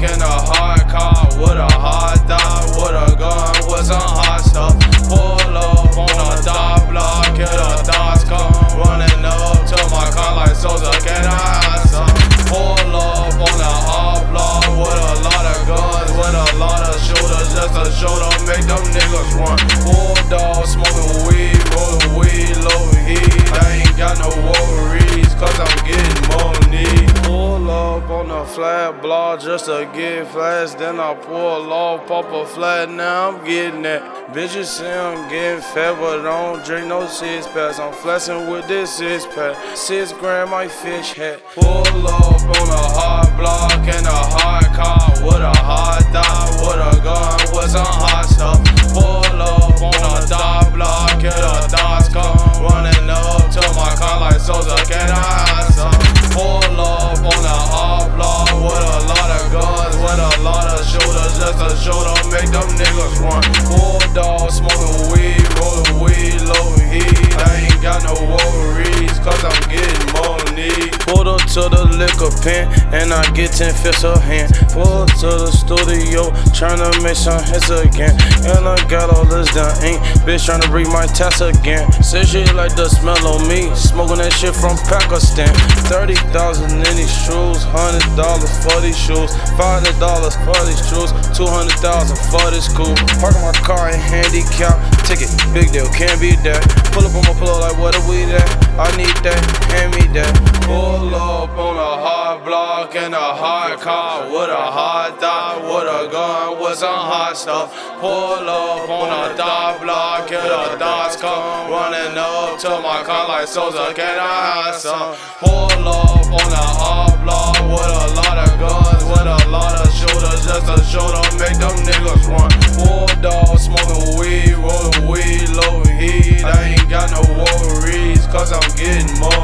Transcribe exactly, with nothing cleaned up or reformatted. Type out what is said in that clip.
in a hard car with a hard dot, with a gun, with some hot stuff. Pull up on a dot block, hit a dots come running up to my car like Sosa, can I have some? Pull up on a hard block with a lot of guns, with a lot of shooters, just to show them, make them niggas run. Bulldog smoking weed, rolling weed, low heat. I ain't got no worries, cause I'm getting money. Pull up on a flat block just to get flash, then I pull off, pop a flat, now I'm getting that. Bitches say I'm getting fat, but I don't drink no six packs. I'm flexing with this six pack, six grand my fish hat. Pull up on a hard block in a hard car with a hard dot, with a gun, with some hot stuff. Pull up on a dot block, hit a dots come running up to my car like Sosa, can I have some? Pull up on a hard block with a lot of guns, with a lot of shooters, just to show them, make them niggas run. Bulldog smoking weed, rolling weed, low heat. I ain't got no worries, cause I'm getting money. Pulled up to the liquor pen, and I get ten fifths of hand. Pull up to the studio, tryna make some hits again. And I got all this done ink, bitch tryna read my test again. Say she like the smell on me, smoking that shit from Pakistan. Thirty thousand in these shoes, hundred dollars for these shoes, five hundred dollars for these shoes, two hundred thousand for this coupe. Parking my car in handicap, ticket, big deal, can't beat that. Pull up on my pillow like what are we at? I need that, hand me that. Pull up on a hard block in a hard car with a hard dot, with a gun, with some hot stuff. Pull up on a dot block, hit a dots come running up to my car like Sosa, can I have some? Pull up on a hard block with a lot of guns, with a lot of shooters, just to show them, make them niggas run. Bulldog smoking weed, rolling weed, low heat. I ain't got no worries, cause I'm getting more.